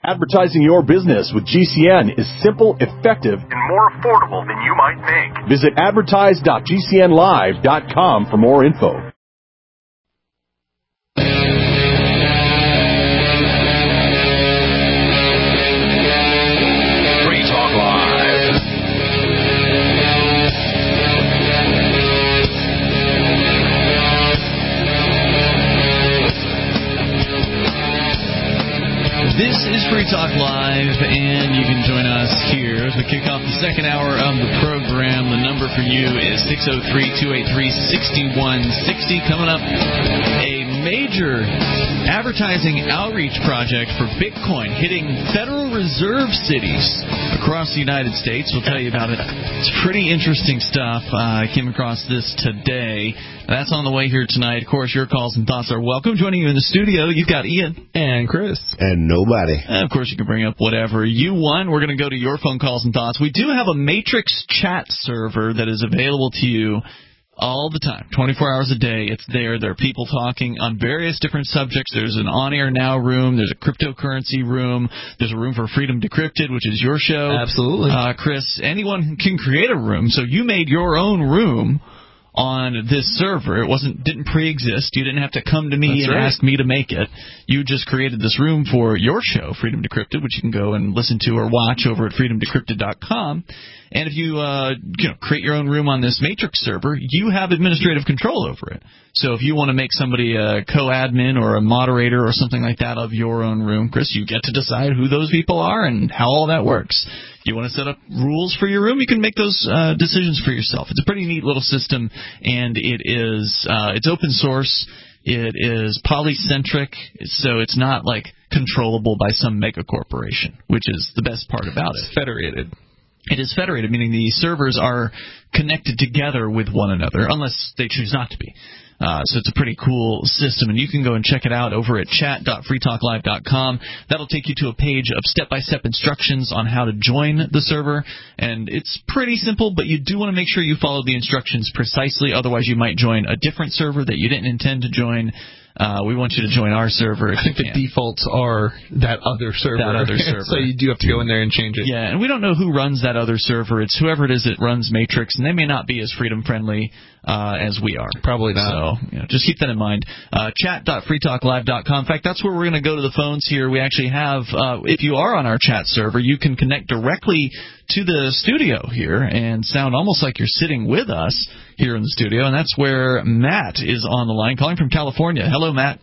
Advertising your business with GCN is simple, effective, and more affordable than you might think. Visit advertise.gcnlive.com for more info. Free Talk Live. This is Free Talk Live, and you can join us here as we kick off the second hour of the program. The number for you is 603-283-6160. Coming up, a major advertising outreach project for Bitcoin hitting Federal Reserve cities across the United States. We'll tell you about it. It's pretty interesting stuff. I came across this today. That's on the way here tonight. Of course, your calls and thoughts are welcome. Joining you in the studio, you've got Ian. And Chris. And nobody. And of course, you can bring up whatever you want. We're going to go to your phone calls and thoughts. We do have a Matrix chat server that is available to you all the time, 24 hours a day. It's there. There are people talking on various different subjects. There's an on-air now room. There's a cryptocurrency room. There's a room for Freedom Decrypted, which is your show. Absolutely. Chris, anyone can create a room. So you made your own room on this server. It didn't pre-exist. You didn't have to come to me and ask me to make it. You just created this room for your show, Freedom Decrypted, which you can go and listen to or watch over at freedomdecrypted.com. And if you create your own room on this Matrix server, you have administrative control over it. So if you want to make somebody a co-admin or a moderator or something like that of your own room, Chris, you get to decide who those people are and how all that works. You want to set up rules for your room, you can make those decisions for yourself. It's a pretty neat little system, and it's open source. It is polycentric, so it's not like controllable by some mega corporation, which is the best part about it. It's federated. It is federated, meaning the servers are connected together with one another, unless they choose not to be. So it's a pretty cool system, and you can go and check it out over at chat.freetalklive.com. That'll take you to a page of step-by-step instructions on how to join the server, and it's pretty simple, but you do want to make sure you follow the instructions precisely, otherwise you might join a different server that you didn't intend to join. We want you to join our server. I think the defaults are that other server. So you do have to go in there and change it. Yeah, and we don't know who runs that other server. It's whoever it is that runs Matrix, and they may not be as freedom-friendly as we are. Probably not. So just keep that in mind. Chat.freetalklive.com. In fact, that's where we're going to go to the phones here. We actually have, if you are on our chat server, you can connect directly to the studio here and sound almost like you're sitting with us here in the studio, and that's where Matt is on the line, calling from California. Hello, Matt.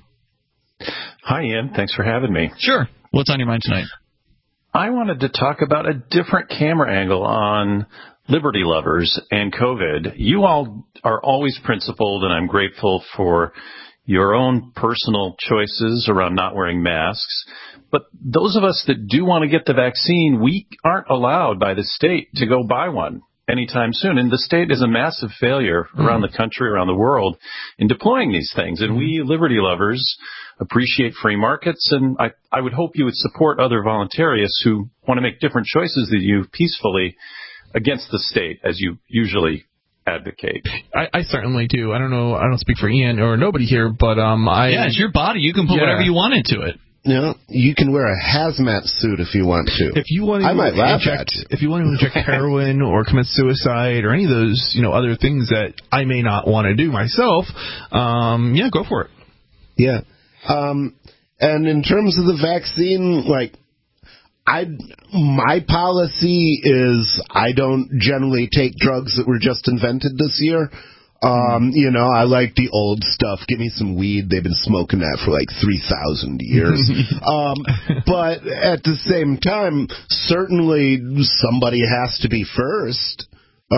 Hi, Ian. Thanks for having me. Sure. What's on your mind tonight? I wanted to talk about a different camera angle on Liberty Lovers and COVID. You all are always principled, and I'm grateful for your own personal choices around not wearing masks. But those of us that do want to get the vaccine, we aren't allowed by the state to go buy one anytime soon. And the state is a massive failure around the country, around the world, in deploying these things. And we Liberty Lovers appreciate free markets, and I would hope you would support other voluntarists who want to make different choices than you peacefully against the state, as you usually advocate. I certainly do. I don't speak for Ian or nobody here, but yeah, it's your body. You can put whatever you want into it. You can wear a hazmat suit if you want to. If you want to I might laugh at you. If you want to inject heroin or commit suicide or any of those, other things that I may not want to do myself, go for it. Yeah. And in terms of the vaccine, my policy is I don't generally take drugs that were just invented this year. I like the old stuff. Give me some weed. They've been smoking that for 3,000 years. But at the same time, certainly somebody has to be first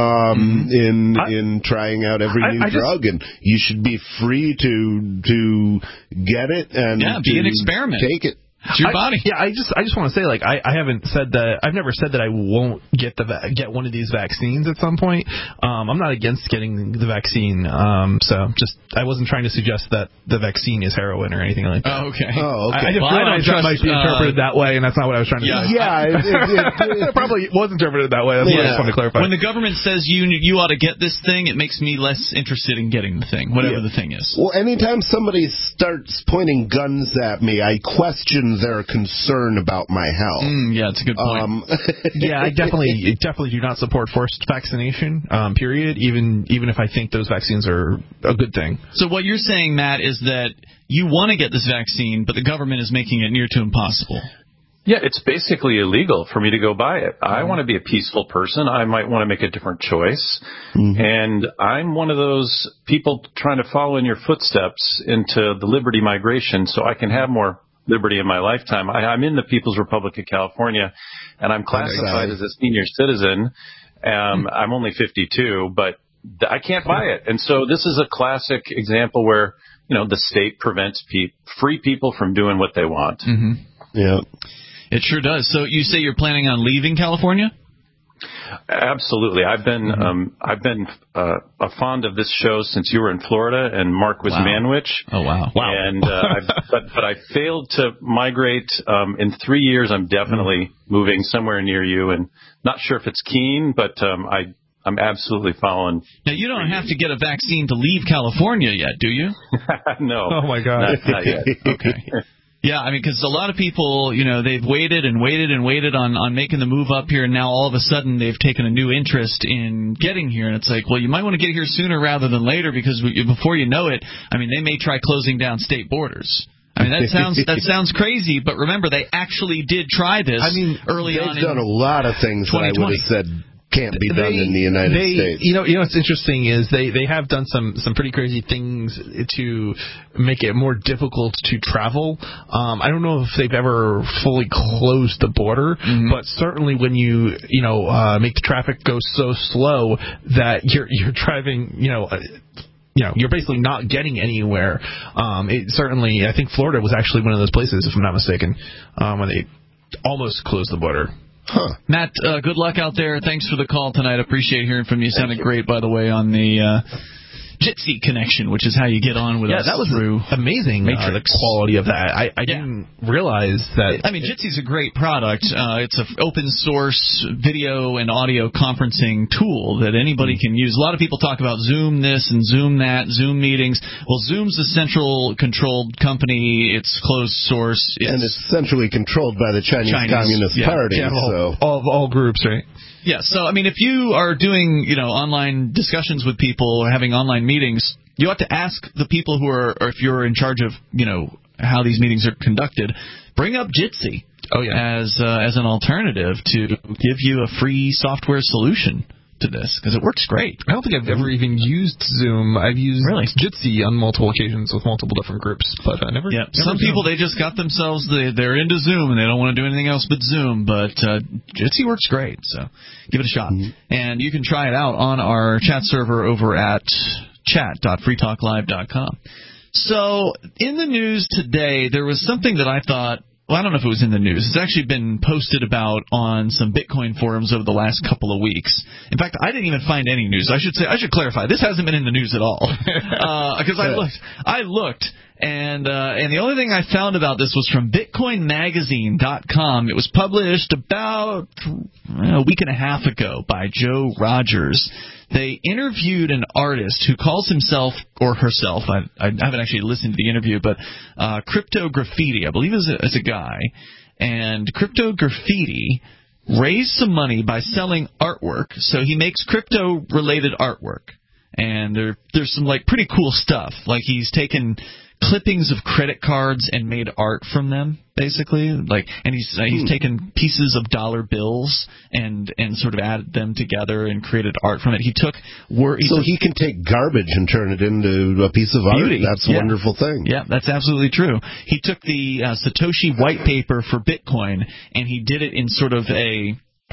in trying out every new drug, and you should be free to get it and be an experiment. Take it. It's your body. I just want to say, I haven't said that. I've never said that I won't get one of these vaccines at some point. I'm not against getting the vaccine. I wasn't trying to suggest that the vaccine is heroin or anything like that. Oh, okay. I just realized that might be interpreted that way, and that's not what I was trying to say. Yeah, it probably was interpreted that way. That's what I just wanted to clarify. When the government says you ought to get this thing, it makes me less interested in getting the thing, whatever the thing is. Well, anytime somebody starts pointing guns at me, I question their concern about my health. Yeah, it's a good point. Yeah, I definitely do not support forced vaccination, period, even if I think those vaccines are a good thing. So what you're saying, Matt, is that you want to get this vaccine, but the government is making it near to impossible. Yeah, it's basically illegal for me to go buy it. I want to be a peaceful person. I might want to make a different choice. And I'm one of those people trying to follow in your footsteps into the liberty migration so I can have more liberty in my lifetime. I'm in the People's Republic of California, and I'm classified as a senior citizen. I'm only 52, but I can't buy it. And so this is a classic example where, the state prevents free people from doing what they want. Yeah. It sure does. So you say you're planning on leaving California? Absolutely. I've been fond of this show since you were in Florida and Mark was Manwich. Oh wow! And but I failed to migrate. In 3 years, I'm definitely moving somewhere near you, and not sure if it's Keene, but I'm absolutely following. Now you don't have to get a vaccine to leave California yet, do you? No. Oh my God! Not yet. Okay. Yeah, I mean, because a lot of people, they've waited and waited and waited on making the move up here, and now all of a sudden they've taken a new interest in getting here. And it's like, well, you might want to get here sooner rather than later, because before you know it, I mean, they may try closing down state borders. I mean, that sounds crazy, but remember, they actually did try this early on. They've done a lot of things that I would have said can't be done in the United States. What's interesting is they have done some pretty crazy things to make it more difficult to travel. I don't know if they've ever fully closed the border, but certainly when you make the traffic go so slow that you're driving, you're basically not getting anywhere. I think Florida was actually one of those places, if I'm not mistaken, when they almost closed the border. Matt, good luck out there. Thanks for the call tonight. Appreciate hearing from you. You sounded great, by the way, on the Jitsi connection, which is how you get on with us. Yeah, that was through amazing. The quality of that. I didn't realize that. I mean, Jitsi's a great product. It's an open source video and audio conferencing tool that anybody can use. A lot of people talk about Zoom this and Zoom that, Zoom meetings. Well, Zoom's a central controlled company. It's closed source. And it's centrally controlled by the Chinese Communist Party. Yeah, all groups, right? Yeah, so, I mean, if you are doing, online discussions with people or having online meetings, you ought to ask the people who are, or if you're in charge of, how these meetings are conducted, bring up Jitsi as an alternative to give you a free software solution to this, because it works great. I don't think I've ever even used Zoom. I've used Jitsi on multiple occasions with multiple different groups, but I never. Yeah, some people, they just got themselves, they're into Zoom and they don't want to do anything else but Zoom, but Jitsi works great, so give it a shot. And you can try it out on our chat server over at chat.freetalklive.com. So, in the news today, there was something that I thought, well, I don't know if it was in the news. It's actually been posted about on some Bitcoin forums over the last couple of weeks. In fact, I didn't even find any news. I should clarify. This hasn't been in the news at all. Because I looked, and the only thing I found about this was from BitcoinMagazine.com. It was published about a week and a half ago by Joe Rogers. They interviewed an artist who calls himself or herself, I haven't actually listened to the interview, but Crypto Graffiti, I believe it's a guy, and Crypto Graffiti raised some money by selling artwork, so he makes crypto-related artwork, and there's some pretty cool stuff, like he's taken clippings of credit cards and made art from them, basically. And he's taken pieces of dollar bills and sort of added them together and created art from it. He can take garbage and turn it into a piece of beauty. Art. That's a wonderful thing. Yeah, that's absolutely true. He took the Satoshi white paper for Bitcoin and he did it in sort of he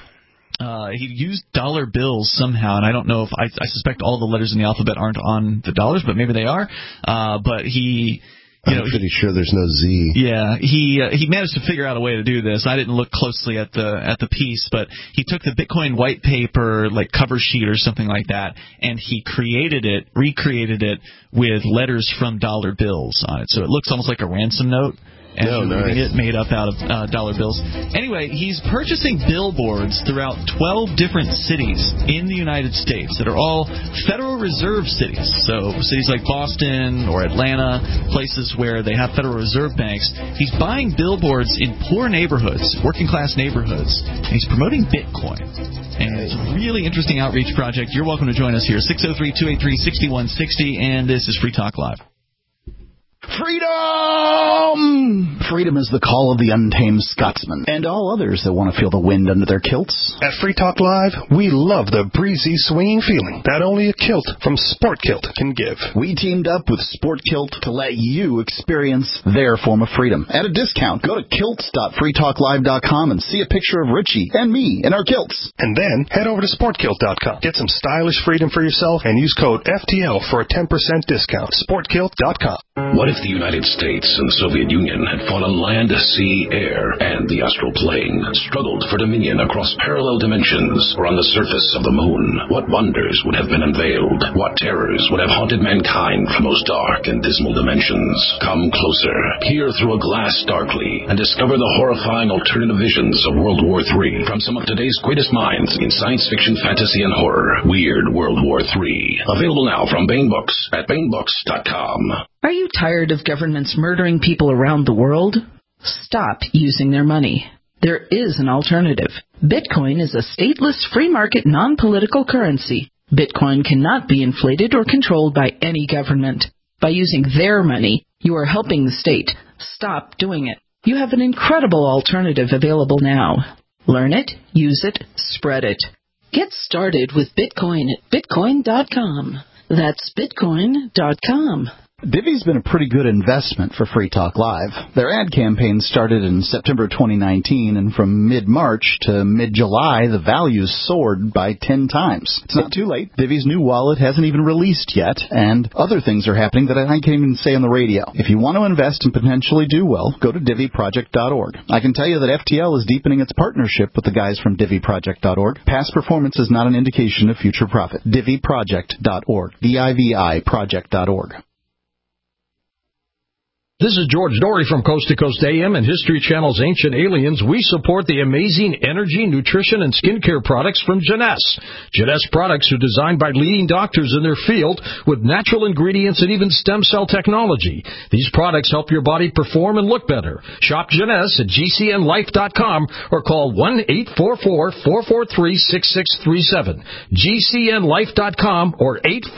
used dollar bills somehow, and I don't know if I suspect all the letters in the alphabet aren't on the dollars, but maybe they are. But he, I'm pretty sure there's no Z. Yeah, he managed to figure out a way to do this. I didn't look closely at the piece, but he took the Bitcoin white paper cover sheet or something like that, and he recreated it with letters from dollar bills on it. So it looks almost like a ransom note. as you're reading it, made up out of dollar bills. Anyway, he's purchasing billboards throughout 12 different cities in the United States that are all Federal Reserve cities. So cities like Boston or Atlanta, places where they have Federal Reserve banks. He's buying billboards in poor neighborhoods, working-class neighborhoods, and he's promoting Bitcoin. And it's a really interesting outreach project. You're welcome to join us here, 603-283-6160, and this is Free Talk Live. Freedom! Freedom is the call of the untamed Scotsman and all others that want to feel the wind under their kilts. At Free Talk Live, we love the breezy, swinging feeling that only a kilt from Sport Kilt can give. We teamed up with Sport Kilt to let you experience their form of freedom. At a discount, go to kilts.freetalklive.com and see a picture of Richie and me in our kilts. And then head over to sportkilt.com. Get some stylish freedom for yourself and use code FTL for a 10% discount. Sportkilt.com. What if the United States and the Soviet Union had fought on land, sea, air, and the astral plane, struggled for dominion across parallel dimensions or on the surface of the moon? What wonders would have been unveiled? What terrors would have haunted mankind from those dark and dismal dimensions? Come closer, peer through a glass darkly, and discover the horrifying alternative visions of World War III from some of today's greatest minds in science fiction, fantasy, and horror. Weird World War III. Available now from Baen Books at BaenBooks.com. Are you tired of governments murdering people around the world? Stop using their money. There is an alternative. Bitcoin is a stateless, free market, non-political currency. Bitcoin cannot be inflated or controlled by any government. By using their money, you are helping the state. Stop doing it. You have an incredible alternative available now. Learn it, use it, spread it. Get started with Bitcoin at Bitcoin.com. That's Bitcoin.com. Divvy's been a pretty good investment for Free Talk Live. Their ad campaign started in September 2019, and from mid-March to mid-July, the values soared by 10 times. It's not too late. Divvy's new wallet hasn't even released yet, and other things are happening that I can't even say on the radio. If you want to invest and potentially do well, go to DivvyProject.org. I can tell you that FTL is deepening its partnership with the guys from DivvyProject.org. Past performance is not an indication of future profit. DivvyProject.org. DIVI Project.org. This is George Dory from Coast to Coast AM and History Channel's Ancient Aliens. We support the amazing energy, nutrition, and skincare products from Jeunesse. Jeunesse products are designed by leading doctors in their field with natural ingredients and even stem cell technology. These products help your body perform and look better. Shop Jeunesse at GCNlife.com or call 1-844-443-6637. GCNlife.com or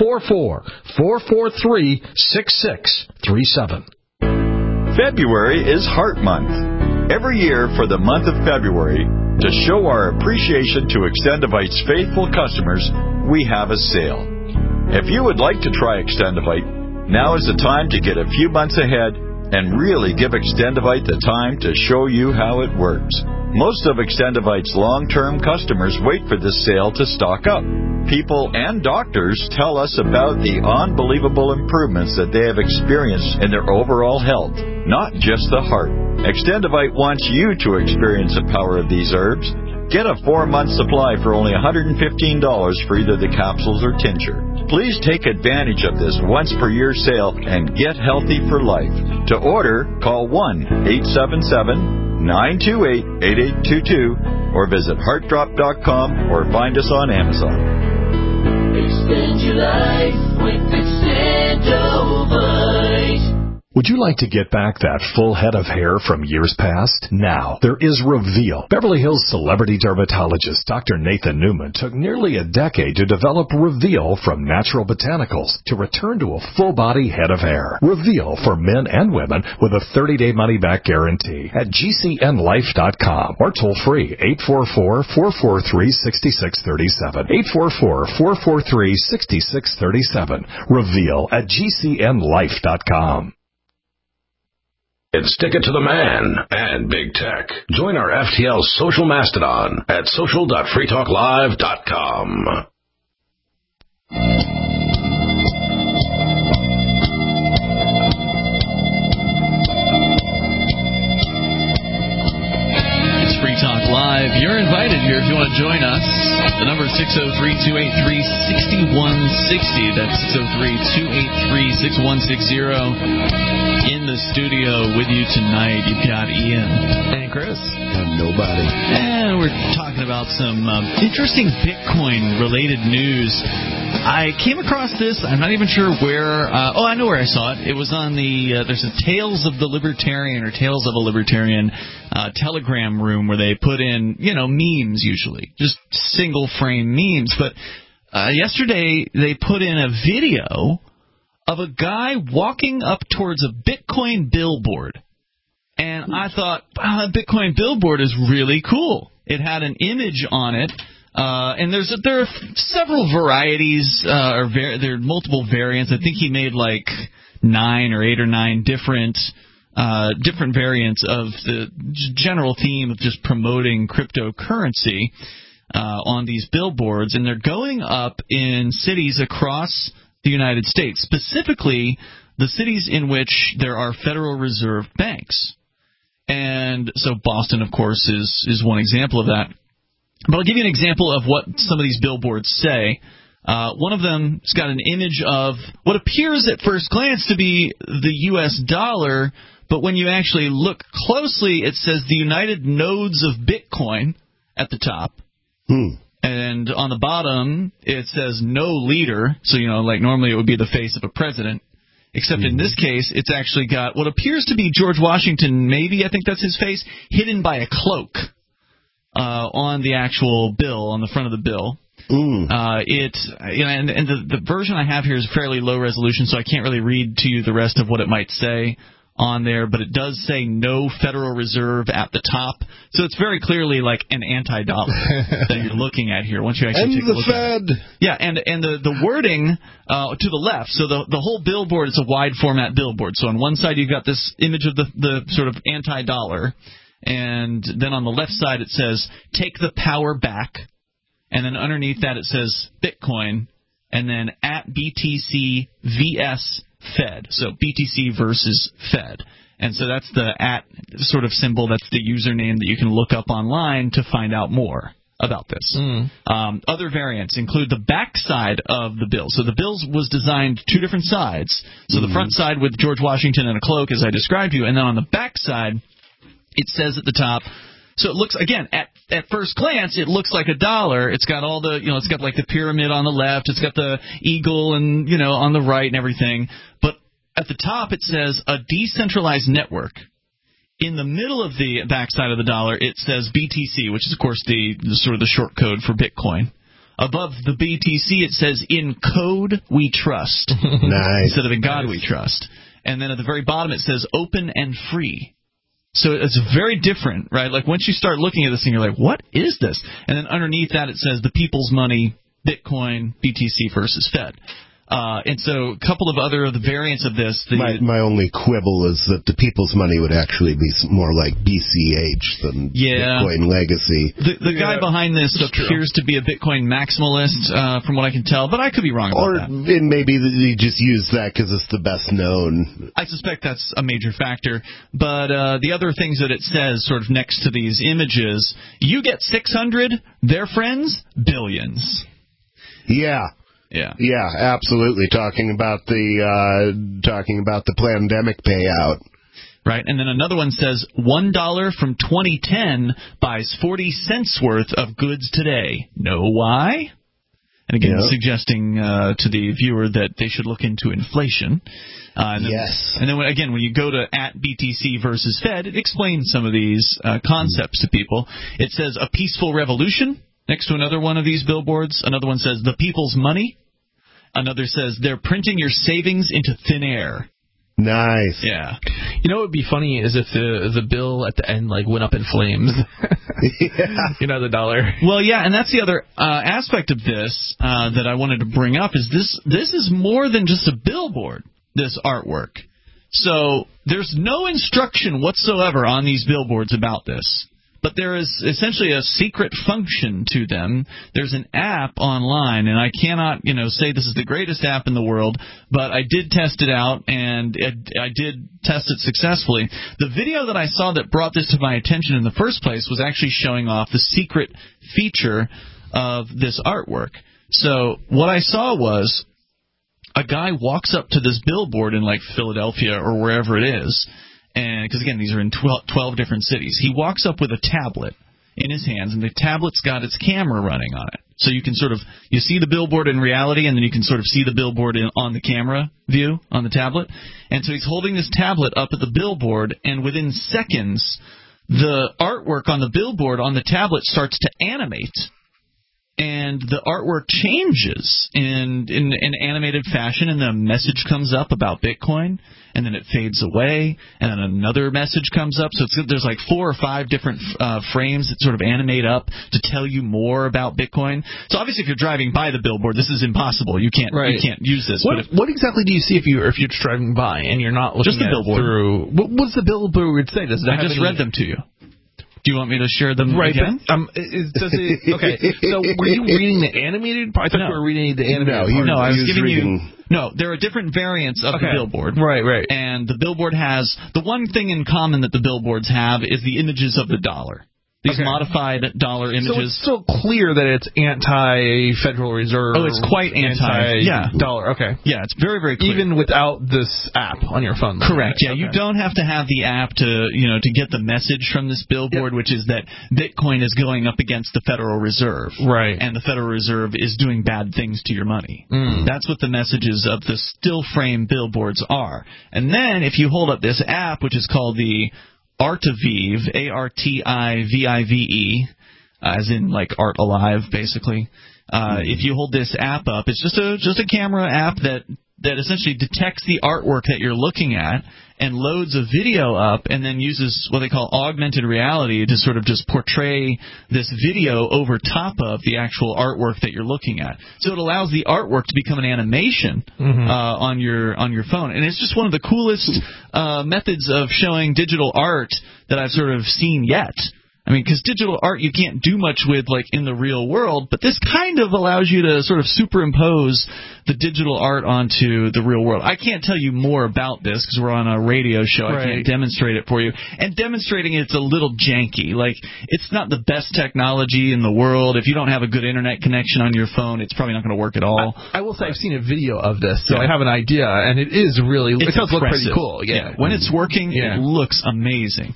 844-443-6637. February is Heart Month. Every year for the month of February, to show our appreciation to Extendivite's faithful customers, we have a sale. If you would like to try Extendivite, now is the time to get a few months ahead and really give Extendivite the time to show you how it works. Most of Extendivite's long-term customers wait for this sale to stock up. People and doctors tell us about the unbelievable improvements that they have experienced in their overall health, not just the heart. Extendivite wants you to experience the power of these herbs. Get a 4-month supply for only $115 for either the capsules or tincture. Please take advantage of this once-per-year sale and get healthy for life. To order, call 1-877-928-8822 or visit heartdrop.com or find us on Amazon. Extend your life with Extendovite. Would you like to get back that full head of hair from years past? Now, there is Reveal. Beverly Hills celebrity dermatologist Dr. Nathan Newman took nearly a decade to develop Reveal from natural botanicals to return to a full-body head of hair. Reveal for men and women with a 30-day money-back guarantee at GCNlife.com or toll-free 844-443-6637. 844-443-6637. Reveal at GCNlife.com. Stick it to the man and big tech. Join our FTL social mastodon at social.freetalklive.com. It's Free Talk Live. You're invited invited here if you want to join us. The number is 603-283-6160. That's 603-283-6160. In the studio with you tonight, you've got Ian. And Chris. And nobody. And we're talking about some interesting Bitcoin-related news. I came across this. I'm not even sure where. I know where I saw it. It was on there's a Tales of the Libertarian or Tales of a Libertarian Telegram room where they put in, memes usually. Just single-frame memes. But yesterday they put in a video of a guy walking up towards a Bitcoin billboard. And I thought, wow, that Bitcoin billboard is really cool. It had an image on it. And there are several varieties, there are multiple variants. I think he made like 8 or 9 different variants of the general theme of just promoting cryptocurrency on these billboards. And they're going up in cities across the United States, specifically the cities in which there are Federal Reserve banks. And so Boston, of course, is one example of that. But I'll give you an example of what some of these billboards say. One of them has got an image of what appears at first glance to be the U.S. dollar, but when you actually look closely, it says the United Nodes of Bitcoin at the top. And on the bottom, it says no leader. So, like normally it would be the face of a president. Except in this case, it's actually got what appears to be George Washington, maybe, I think that's his face, hidden by a cloak. On the actual bill, on the front of the bill. The version I have here is fairly low resolution, so I can't really read to you the rest of what it might say on there, but it does say no Federal Reserve at the top. So it's very clearly like an anti-dollar that you're looking at here once you actually take a look at it. Yeah, and the wording to the left, so the whole billboard is a wide format billboard. So on one side you've got this image of the sort of anti-dollar. And then on the left side it says, take the power back. And then underneath that it says Bitcoin. And then at BTC VS Fed. So BTC versus Fed. And so that's the at sort of symbol. That's the username that you can look up online to find out more about this. Other variants include the back side of the bill. So the bill was designed 2 different sides. So the front side with George Washington and a cloak, as I described to you. And then on the back side, it says at the top, so it looks, again, at first glance, it looks like a dollar. It's got all the, it's got like the pyramid on the left. It's got the eagle and, on the right and everything. But at the top, it says a decentralized network. In the middle of the backside of the dollar, it says BTC, which is, of course, the sort of the short code for Bitcoin. Above the BTC, it says in code we trust. Nice. Instead of in God we trust. And then at the very bottom, it says open and free. So it's very different, right? Like once you start looking at this thing, you're like, what is this? And then underneath that it says the people's money, Bitcoin, BTC versus Fed. And so a couple of other of the variants of this. My only quibble is that the people's money would actually be more like BCH than Bitcoin Legacy. The guy behind this appears to be a Bitcoin maximalist, from what I can tell, but I could be wrong about that. Or maybe they just use that because it's the best known. I suspect that's a major factor. But the other things that it says sort of next to these images, you get 600, their friends, billions. Yeah. Yeah, absolutely. Talking about the pandemic payout. Right, and then another one says $1 from 2010 buys 40 cents worth of goods today. Know why? And again, suggesting to the viewer that they should look into inflation. Yes. And then when you go to at BTC versus Fed, it explains some of these concepts to people. It says a peaceful revolution. Next to another one of these billboards, another one says the people's money. Another says they're printing your savings into thin air. Nice. Yeah. What would be funny is if the bill at the end went up in flames. The dollar. Well, yeah, and that's the other aspect of this that I wanted to bring up is this is more than just a billboard, this artwork. So there's no instruction whatsoever on these billboards about this. but there is essentially a secret function to them. There's an app online, and I cannot, say this is the greatest app in the world, but I did test it out, and I did test it successfully. The video that I saw that brought this to my attention in the first place was actually showing off the secret feature of this artwork. So what I saw was a guy walks up to this billboard in like Philadelphia or wherever it is, and because again these are in 12 different cities. He walks up with a tablet in his hands, and the tablet's got its camera running on it. So you can you see the billboard in reality, and then you can sort of see the billboard on the camera view on the tablet. And so he's holding this tablet up at the billboard, and within seconds, the artwork on the billboard on the tablet starts to animate. And the artwork changes in an animated fashion, and the message comes up about Bitcoin, and then it fades away, and then another message comes up. So there's like 4 or 5 different frames that sort of animate up to tell you more about Bitcoin. So obviously, if you're driving by the billboard, this is impossible. You can't use this. What exactly do you see if you're just driving by and you're not looking just the billboard through? What's the billboard say? I just read them to you. Do you want me to share them again? Okay, so were you reading the animated part? I thought you were reading the animated part. No, I was giving you... No, there are different variants of the billboard. Right. And the billboard has... The one thing in common that the billboards have is the images of the dollar. These modified dollar images. So it's still clear that it's anti-Federal Reserve. Oh, it's quite anti-dollar. Okay. Yeah, it's very, very clear. Even without this app on your phone. Correct. Yeah, you don't have to have the app to get the message from this billboard, which is that Bitcoin is going up against the Federal Reserve. Right. And the Federal Reserve is doing bad things to your money. That's what the messages of the still frame billboards are. And then if you hold up this app, which is called the Artivive, Artivive, as in like art alive, basically. If you hold this app up, it's just a camera app that essentially detects the artwork that you're looking at and loads a video up and then uses what they call augmented reality to sort of just portray this video over top of the actual artwork that you're looking at. So it allows the artwork to become an animation on your phone. And it's just one of the coolest methods of showing digital art that I've sort of seen yet. I mean, because digital art you can't do much with, like, in the real world, but this kind of allows you to sort of superimpose the digital art onto the real world. I can't tell you more about this because we're on a radio show. I can't demonstrate it for you. And demonstrating it's a little janky. Like, it's not the best technology in the world. If you don't have a good internet connection on your phone, it's probably not going to work at all. I will say I've seen a video of this, so I have an idea, and it is really, it does look pretty cool. Yeah. When it's working, it looks amazing.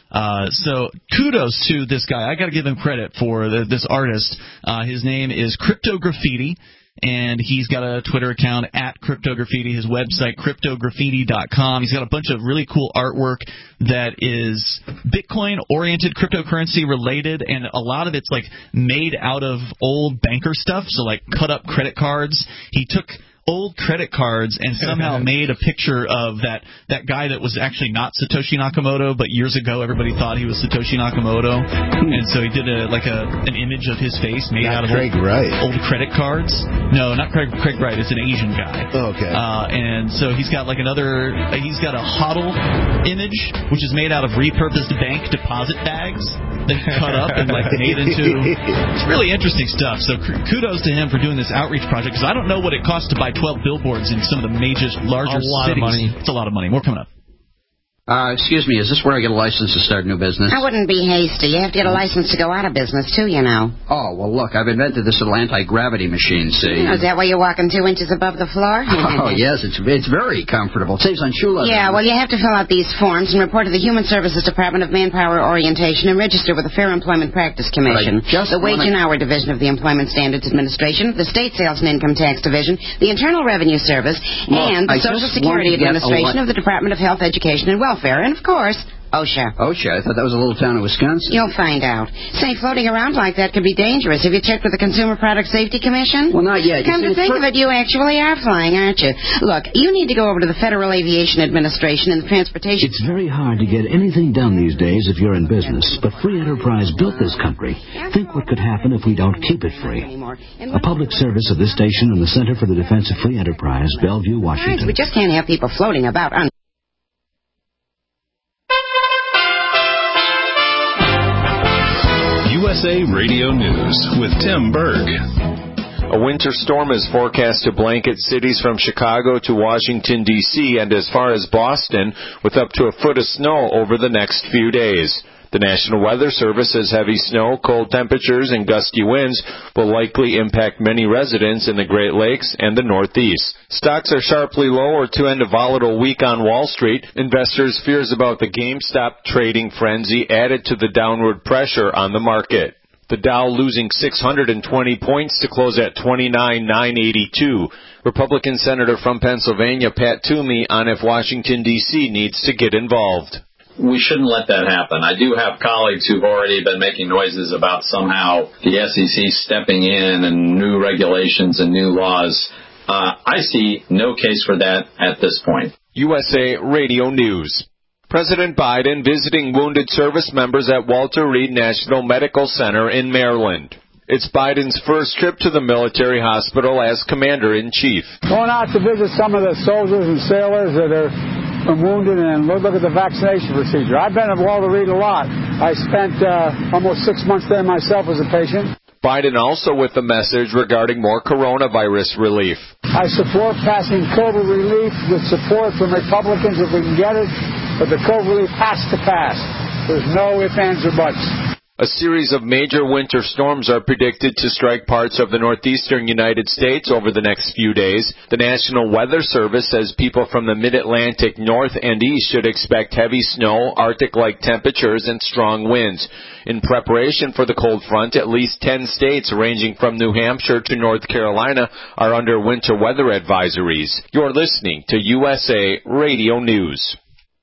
So kudos to this guy. I got to give him credit for this artist. His name is Crypto Graffiti, and he's got a Twitter account at Crypto Graffiti. His website, cryptograffiti.com. He's got a bunch of really cool artwork that is Bitcoin-oriented, cryptocurrency-related, and a lot of it's like made out of old banker stuff, so like cut-up credit cards. He took old credit cards and somehow made a picture of that guy that was actually not Satoshi Nakamoto, but years ago everybody thought he was Satoshi Nakamoto, and so he did an image of his face made out of old credit cards. No, not Craig Wright. It's an Asian guy. Okay. And so he's got like he's got a HODL image, which is made out of repurposed bank deposit bags that he cut up and like made into. It's really interesting stuff. So kudos to him for doing this outreach project, because I don't know what it costs to buy 12 billboards in some of the larger cities. Of money. It's a lot of money. More coming up. Excuse me, is this where I get a license to start a new business? I wouldn't be hasty. You have to get a license to go out of business, too, you know. Oh, well, look, I've invented this little anti-gravity machine, see? Is that why you're walking 2 inches above the floor? Oh, yes, it's very comfortable. It saves on shoe leather. Yeah, well, you have to fill out these forms and report to the Human Services Department of Manpower Orientation and register with the Fair Employment Practice Commission, the Wage and Hour Division of the Employment Standards Administration, the State Sales and Income Tax Division, the Internal Revenue Service, and the Social Security Administration of the Department of Health, Education, and Welfare, and, of course, OSHA. OSHA? I thought that was a little town in Wisconsin. You'll find out. Say, floating around like that could be dangerous. Have you checked with the Consumer Product Safety Commission? Well, not yet. Come to think of it, you actually are flying, aren't you? Look, you need to go over to the Federal Aviation Administration and the Transportation... It's very hard to get anything done these days if you're in business, but free enterprise built this country. Think what could happen if we don't keep it free. A public service of this station and the Center for the Defense of Free Enterprise, Bellevue, Washington. We just can't have people floating about USA Radio News with Tim Berg. A winter storm is forecast to blanket cities from Chicago to Washington, D.C. and as far as Boston, with up to a foot of snow over the next few days. The National Weather Service says heavy snow, cold temperatures, and gusty winds will likely impact many residents in the Great Lakes and the Northeast. Stocks are sharply lower to end a volatile week on Wall Street. Investors' fears about the GameStop trading frenzy added to the downward pressure on the market. The Dow losing 620 points to close at 29,982. Republican Senator from Pennsylvania Pat Toomey on if Washington, D.C. needs to get involved. We shouldn't let that happen. I do have colleagues who've already been making noises about somehow the SEC stepping in and new regulations and new laws. I see no case for that at this point. USA Radio News. President Biden visiting wounded service members at Walter Reed National Medical Center in Maryland. It's Biden's first trip to the military hospital as Commander-in-Chief. Going out to visit some of the soldiers and sailors that are wounded and look at the vaccination procedure. I've been at Walter Reed a lot. I spent almost 6 months there myself as a patient. Biden also with a message regarding more coronavirus relief. I support passing COVID relief with support from Republicans if we can get it, but the COVID relief has to pass. There's no ifs, ands, or buts. A series of major winter storms are predicted to strike parts of the northeastern United States over the next few days. The National Weather Service says people from the mid-Atlantic north and east should expect heavy snow, Arctic-like temperatures, and strong winds. In preparation for the cold front, at least 10 states ranging from New Hampshire to North Carolina are under winter weather advisories. You're listening to USA Radio News.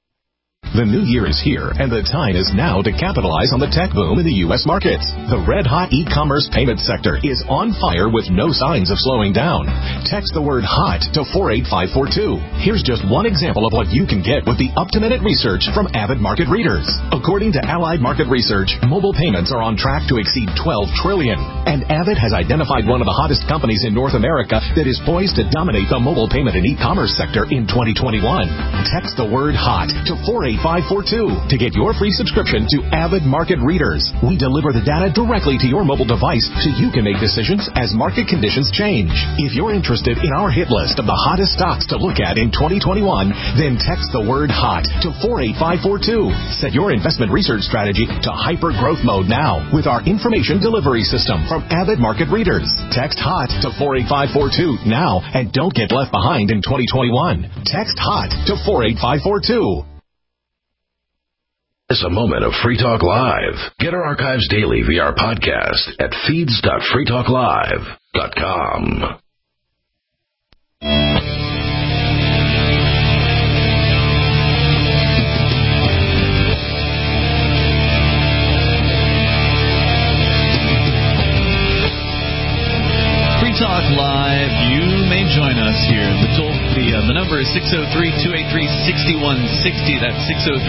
The new year is here, and the time is now to capitalize on the tech boom in the U.S. markets. The red-hot e-commerce payment sector is on fire with no signs of slowing down. Text the word HOT to 48542. Here's just one example of what you can get with the up-to-minute research from Avid Market Readers. According to Allied Market Research, mobile payments are on track to exceed $12 trillion. And Avid has identified one of the hottest companies in North America that is poised to dominate the mobile payment and e-commerce sector in 2021. Text the word HOT to 48542 to get your free subscription to Avid Market Readers. We deliver the data directly to your mobile device so you can make decisions as market conditions change. If you're interested in our hit list of the hottest stocks to look at in 2021, then text the word HOT to 48542. Set your investment research strategy to hyper growth mode now with our information delivery system from Avid Market Readers. Text HOT to 48542 now and don't get left behind in 2021. Text HOT to 48542. It's a moment of Free Talk Live. Get our archives daily via our podcast at feeds.freetalklive.com. Free Talk Live, you may join us here. The number is 603-283-6160. That's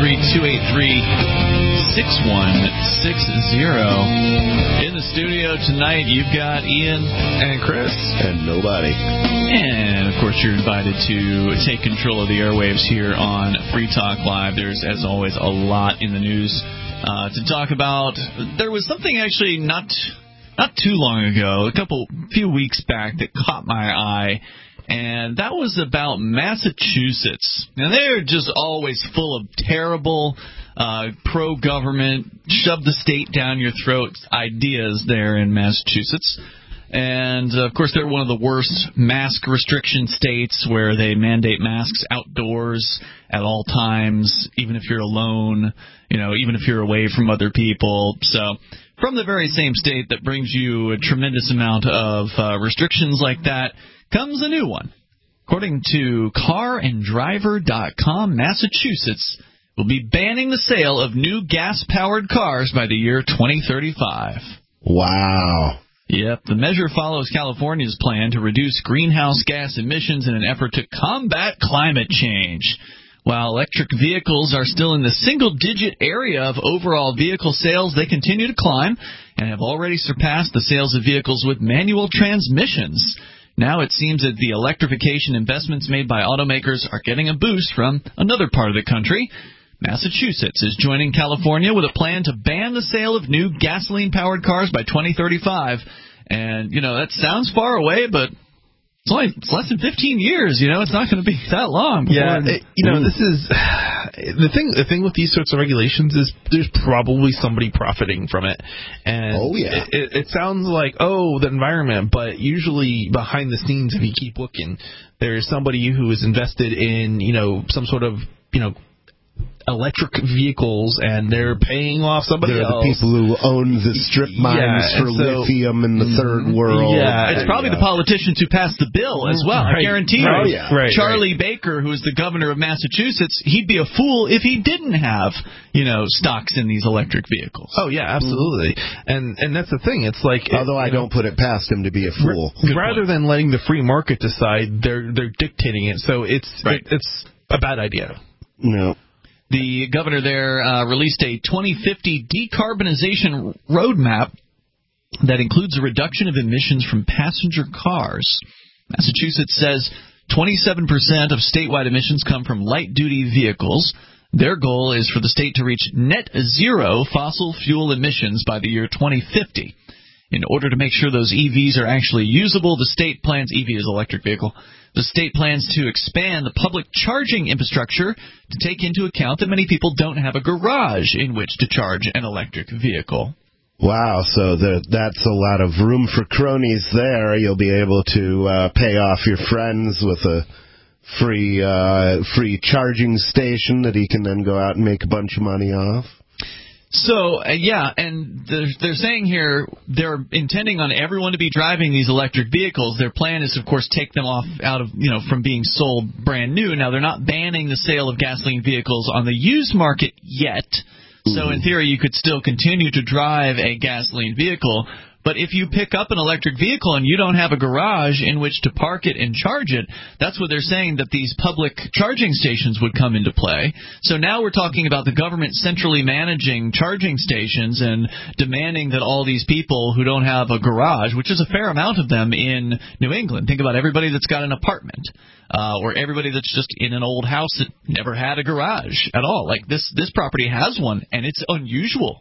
603-283-6160. In the studio tonight, you've got Ian and Chris and nobody. And, of course, you're invited to take control of the airwaves here on Free Talk Live. There's, as always, a lot in the news to talk about. There was something actually not too long ago, few weeks back, that caught my eye, and that was about Massachusetts. Now, they're just always full of terrible pro-government, shove the state down your throat ideas there in Massachusetts. And, of course, they're one of the worst mask restriction states where they mandate masks outdoors at all times, even if you're alone, even if you're away from other people. So from the very same state that brings you a tremendous amount of restrictions like that comes a new one. According to CarAndDriver.com, Massachusetts will be banning the sale of new gas-powered cars by the year 2035. Wow. Yep, the measure follows California's plan to reduce greenhouse gas emissions in an effort to combat climate change. While electric vehicles are still in the single-digit area of overall vehicle sales, they continue to climb and have already surpassed the sales of vehicles with manual transmissions. Now it seems that the electrification investments made by automakers are getting a boost from another part of the country. Massachusetts is joining California with a plan to ban the sale of new gasoline-powered cars by 2035. And, that sounds far away, but it's less than 15 years. It's not going to be that long. Yeah, this is the thing with these sorts of regulations is there's probably somebody profiting from it. And it sounds like, the environment, but usually behind the scenes, if you keep looking, there's somebody who is invested in, some sort of, electric vehicles, and they're paying off somebody else. They're the people who own the strip mines for lithium in the third world. Yeah, it's probably the politicians who passed the bill as well. I guarantee you. Charlie Baker, who's the governor of Massachusetts, he'd be a fool if he didn't have, stocks in these electric vehicles. Oh, yeah, absolutely. And that's the thing. It's like... Although I don't put it past him to be a fool. Rather than letting the free market decide, they're dictating it. So it's a bad idea. No. The governor there released a 2050 decarbonization roadmap that includes a reduction of emissions from passenger cars. Massachusetts says 27% of statewide emissions come from light-duty vehicles. Their goal is for the state to reach net zero fossil fuel emissions by the year 2050. In order to make sure those EVs are actually usable, the state plans, EV is electric vehicle, the state plans to expand the public charging infrastructure to take into account that many people don't have a garage in which to charge an electric vehicle. Wow, so that's a lot of room for cronies there. You'll be able to pay off your friends with a free charging station that he can then go out and make a bunch of money off. So, and they're saying here they're intending on everyone to be driving these electric vehicles. Their plan is, of course, take them out of from being sold brand new. Now, they're not banning the sale of gasoline vehicles on the used market yet. So, in theory, you could still continue to drive a gasoline vehicle. But if you pick up an electric vehicle and you don't have a garage in which to park it and charge it, that's what they're saying, that these public charging stations would come into play. So now we're talking about the government centrally managing charging stations and demanding that all these people who don't have a garage, which is a fair amount of them in New England, think about everybody that's got an apartment, or everybody that's just in an old house that never had a garage at all. Like this property has one, and it's unusual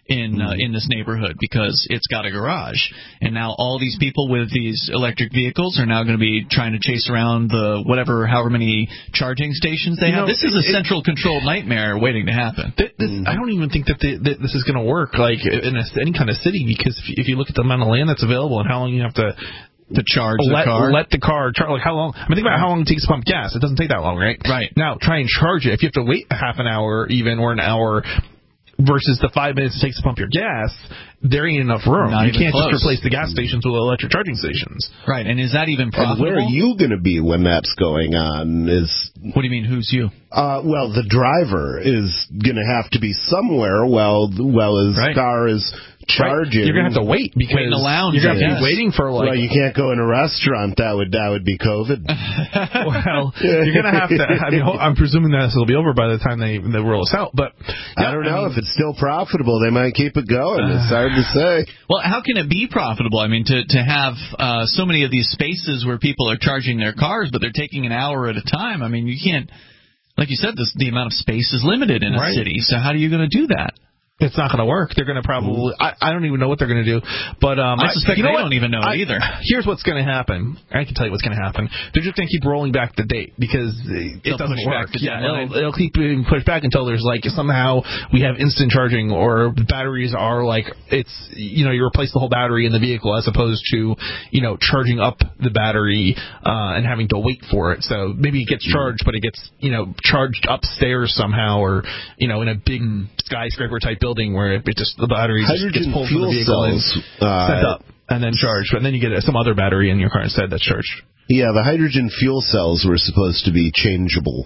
in this neighborhood because it's got a garage. And now all these people with these electric vehicles are now going to be trying to chase around the however many charging stations they have. This is a central controlled nightmare waiting to happen. I don't even think that this is going to work like in any kind of city, because if you look at the amount of land that's available and how long you have to charge the car. Let the car charge. Like how long? I mean, think about how long it takes to pump gas. It doesn't take that long, right? Right. Now try and charge it. If you have to wait a half an hour even or an hour versus the 5 minutes it takes to pump your gas, there ain't enough room. You can't just replace the gas stations with electric charging stations. Right, and is that even profitable? And where are you going to be when that's going on? What do you mean, who's you? Well, the driver is going to have to be somewhere while his car is charging. You're going to have to wait because wait in the lounge. You're going to be waiting for Well, you can't go in a restaurant. That would be COVID. Well, you're going to have to. I mean, I'm presuming that this will be over by the time they roll us out. But I don't know if it's still profitable. They might keep it going. It's hard to say. Well, how can it be profitable? I mean, to have so many of these spaces where people are charging their cars, but they're taking an hour at a time. I mean, you can't. Like you said, the amount of space is limited in a city. So how are you going to do that? It's not going to work. They're going to probably... I don't even know what they're going to do. But I suspect they don't even know either. Here's what's going to happen. I can tell you what's going to happen. They're just going to keep rolling back the date because it doesn't work. It'll keep being pushed back until there's somehow we have instant charging or batteries are it's, you replace the whole battery in the vehicle as opposed to, charging up the battery and having to wait for it. So maybe it gets charged, but it gets, charged upstairs somehow or, in a big skyscraper type building where the battery just gets pulled from the vehicle and sent up and then charged. But then you get some other battery in your car instead that's charged. Yeah, the hydrogen fuel cells were supposed to be changeable.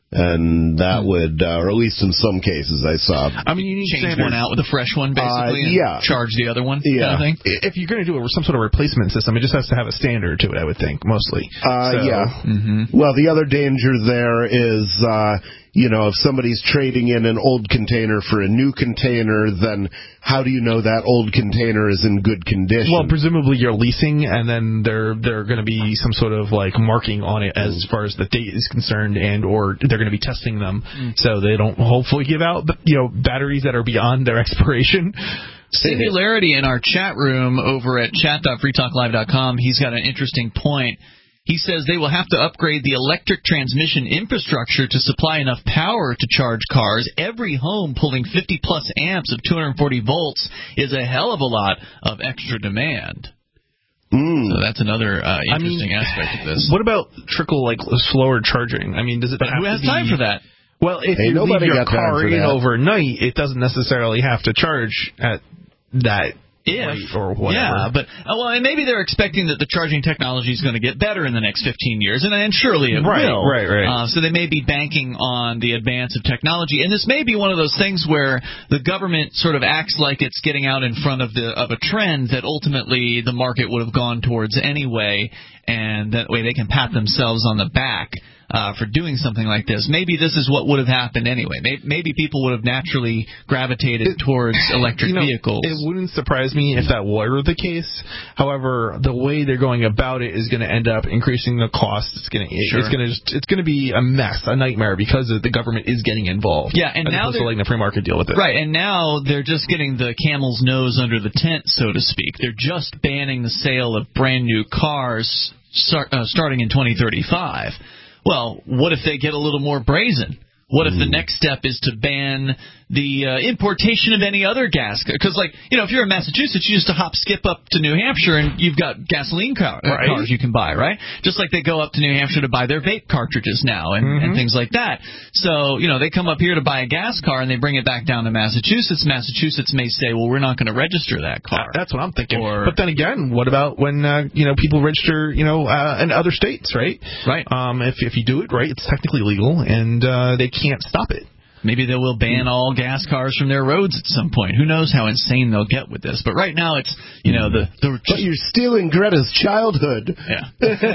And that would, or at least in some cases I saw. I mean, you need to change one out with a fresh one, basically, and charge the other one, kind of thing? If you're going to do it with some sort of replacement system, it just has to have a standard to it, I would think, mostly. Yeah. Mm-hmm. Well, the other danger there is, You know, if somebody's trading in an old container for a new container, then how do you know that old container is in good condition? Well, presumably you're leasing, and then there going to be some sort of like marking on it as far as the date is concerned, and or they're going to be testing them so they don't hopefully give out batteries that are beyond their expiration. Singularity in our chat room over at chat.freetalklive.com, he's got an interesting point. He says they will have to upgrade the electric transmission infrastructure to supply enough power to charge cars. Every home pulling 50-plus amps of 240 volts is a hell of a lot of extra demand. So that's another interesting aspect of this. What about slower charging? I mean, does it? But who has time for that? Well, if you leave your car in overnight, it doesn't necessarily have to charge at that rate or whatever. Yeah, but and maybe they're expecting that the charging technology is going to get better in the next 15 years, and surely it will. Right. So they may be banking on the advance of technology, and this may be one of those things where the government sort of acts like it's getting out in front of a trend that ultimately the market would have gone towards anyway, and that way they can pat themselves on the back for doing something like this. Maybe this is what would have happened anyway. Maybe people would have naturally gravitated towards electric vehicles. It wouldn't surprise me if that were the case. However, the way they're going about it is going to end up increasing the cost. It's going to be a mess, a nightmare, because the government is getting involved. Yeah, and now they're letting the free market deal with it. Right, and now they're just getting the camel's nose under the tent, so to speak. They're just banning the sale of brand new cars starting in 2035. Well, what if they get a little more brazen? What if the next step is to ban the importation of any other gas? Because, if you're in Massachusetts, you just skip up to New Hampshire, and you've got gasoline cars you can buy, right? Just like they go up to New Hampshire to buy their vape cartridges now and things like that. So, they come up here to buy a gas car, and they bring it back down to Massachusetts. Massachusetts may say, well, we're not going to register that car. That's what I'm thinking. But then again, what about when, people register, in other states, right? Right. If you do it right, it's technically legal, and they can't stop it. Maybe they will ban all gas cars from their roads at some point. Who knows how insane they'll get with this? But right now it's, But you're stealing Greta's childhood. Yeah.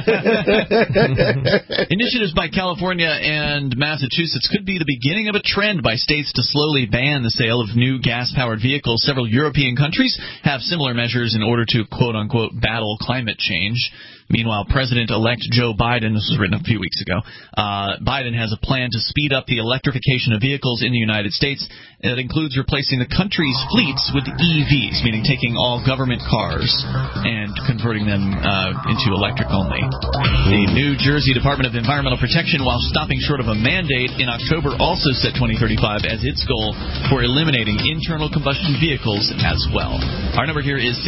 Initiatives by California and Massachusetts could be the beginning of a trend by states to slowly ban the sale of new gas-powered vehicles. Several European countries have similar measures in order to, quote-unquote, battle climate change. Meanwhile, President-elect Joe Biden, this was written a few weeks ago, Biden has a plan to speed up the electrification of vehicles in the United States. That includes replacing the country's fleets with EVs, meaning taking all government cars and converting them into electric only. The New Jersey Department of Environmental Protection, while stopping short of a mandate in October, also set 2035 as its goal for eliminating internal combustion vehicles as well. Our number here is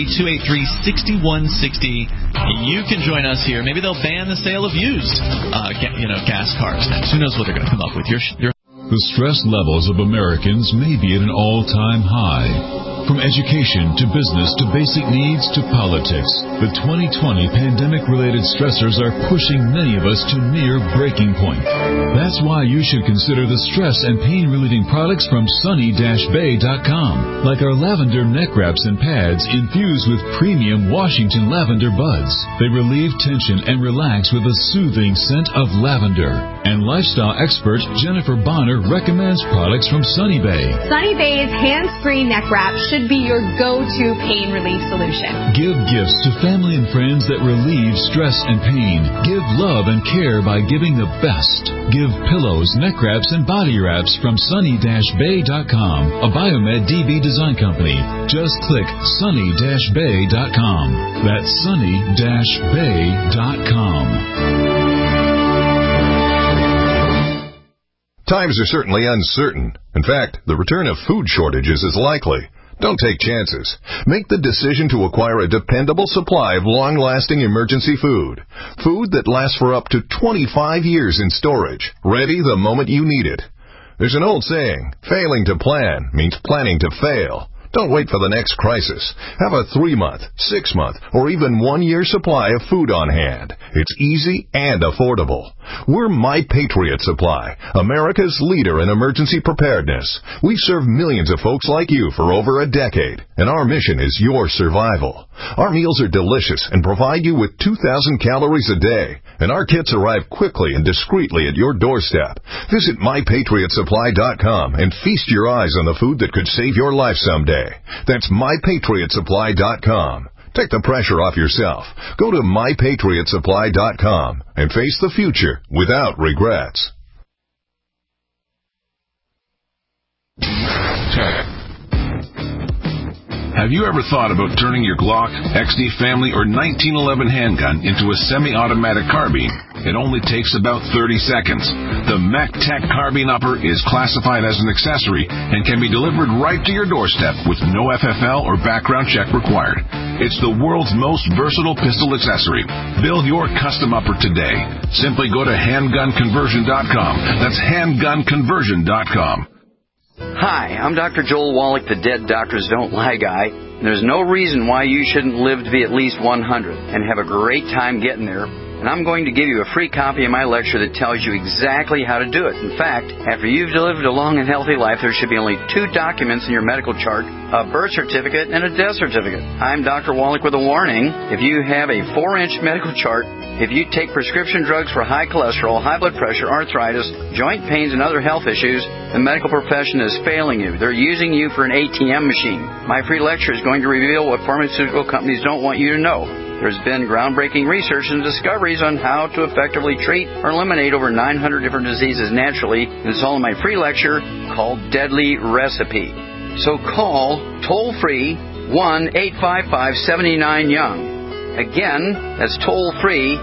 603-283-6160. You can join us here. Maybe they'll ban the sale of used, gas cars next. Who knows what they're going to come up with? The stress levels of Americans may be at an all-time high. From education to business to basic needs to politics, the 2020 pandemic-related stressors are pushing many of us to near breaking point. That's why you should consider the stress and pain-relieving products from sunny-bay.com, like our lavender neck wraps and pads infused with premium Washington lavender buds. They relieve tension and relax with a soothing scent of lavender. And lifestyle expert Jennifer Bonner recommends products from Sunny Bay. Sunny Bay's hands-free neck wrap should be your go-to pain relief solution. Give gifts to family and friends that relieve stress and pain. Give love and care by giving the best. Give pillows, neck wraps, and body wraps from sunny-bay.com, a Biomed DB design company. Just click sunny-bay.com. That's sunny-bay.com. Times are certainly uncertain. In fact, the return of food shortages is likely. Don't take chances. Make the decision to acquire a dependable supply of long-lasting emergency food. Food that lasts for up to 25 years in storage, ready the moment you need it. There's an old saying, failing to plan means planning to fail. Don't wait for the next crisis. Have a 3-month, 6-month, or even 1-year supply of food on hand. It's easy and affordable. We're My Patriot Supply, America's leader in emergency preparedness. We serve millions of folks like you for over a decade, and our mission is your survival. Our meals are delicious and provide you with 2,000 calories a day, and our kits arrive quickly and discreetly at your doorstep. Visit MyPatriotSupply.com and feast your eyes on the food that could save your life someday. That's MyPatriotSupply.com. Take the pressure off yourself. Go to MyPatriotSupply.com and face the future without regrets. Have you ever thought about turning your Glock, XD Family, or 1911 handgun into a semi-automatic carbine? It only takes about 30 seconds. The MacTech Carbine Upper is classified as an accessory and can be delivered right to your doorstep with no FFL or background check required. It's the world's most versatile pistol accessory. Build your custom upper today. Simply go to handgunconversion.com. That's handgunconversion.com. Hi, I'm Dr. Joel Wallach, the Dead Doctors Don't Lie guy. There's no reason why you shouldn't live to be at least 100 and have a great time getting there. And I'm going to give you a free copy of my lecture that tells you exactly how to do it. In fact, after you've lived a long and healthy life, there should be only 2 documents in your medical chart, a birth certificate and a death certificate. I'm Dr. Wallach with a warning. If you have a 4-inch medical chart, if you take prescription drugs for high cholesterol, high blood pressure, arthritis, joint pains, and other health issues, the medical profession is failing you. They're using you for an ATM machine. My free lecture is going to reveal what pharmaceutical companies don't want you to know. There's been groundbreaking research and discoveries on how to effectively treat or eliminate over 900 different diseases naturally. And it's all in my free lecture called Deadly Recipe. So call toll-free 1-855-79-YOUNG. Again, that's toll-free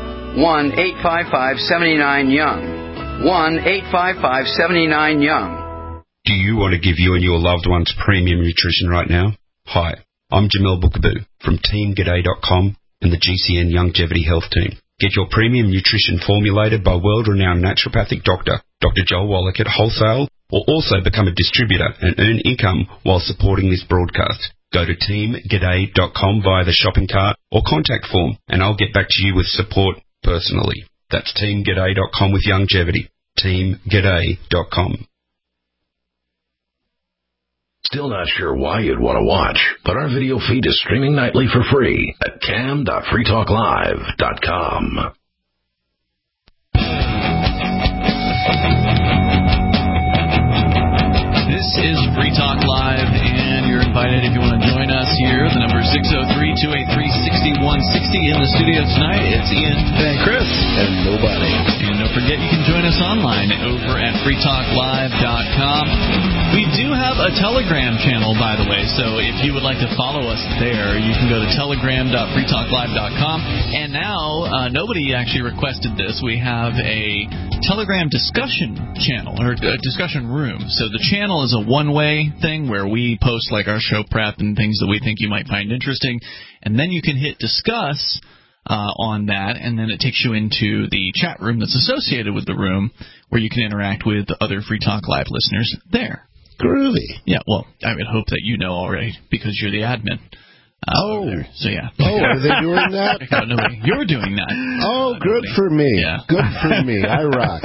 1-855-79-YOUNG. 1-855-79-YOUNG. Do you want to give you and your loved ones premium nutrition right now? Hi, I'm Jamel Bookaboo from TeamGaday.com and the GCN Longevity Health Team. Get your premium nutrition formulated by world-renowned naturopathic doctor, Dr. Joel Wallach at wholesale, or also become a distributor and earn income while supporting this broadcast. Go to TeamGaday.com via the shopping cart or contact form, and I'll get back to you with support personally. That's TeamGaday.com with longevity. TeamGaday.com. Still not sure why you'd want to watch, but our video feed is streaming nightly for free at cam.freetalklive.com. This is Free Talk Live, and you're invited if you want to join us here. The number is 603-283-6160. In the studio tonight, it's Ian and Chris. And nobody. And don't forget, you can join us online over at freetalklive.com. We do have a Telegram channel, by the way, so if you would like to follow us there, you can go to telegram.freetalklive.com. And now, nobody actually requested this. We have a Telegram discussion channel, or discussion room. So the channel is a one-way thing where we post like our show prep and things that we think you might find interesting, and then you can hit discuss on that, and then it takes you into the chat room that's associated with the room where you can interact with other Free Talk Live listeners there. Groovy. Yeah, well, I would hope that you know already because you're the admin. So yeah. Oh, are they doing that? You're doing that. Oh, good for me. Yeah. Good for me. I rock.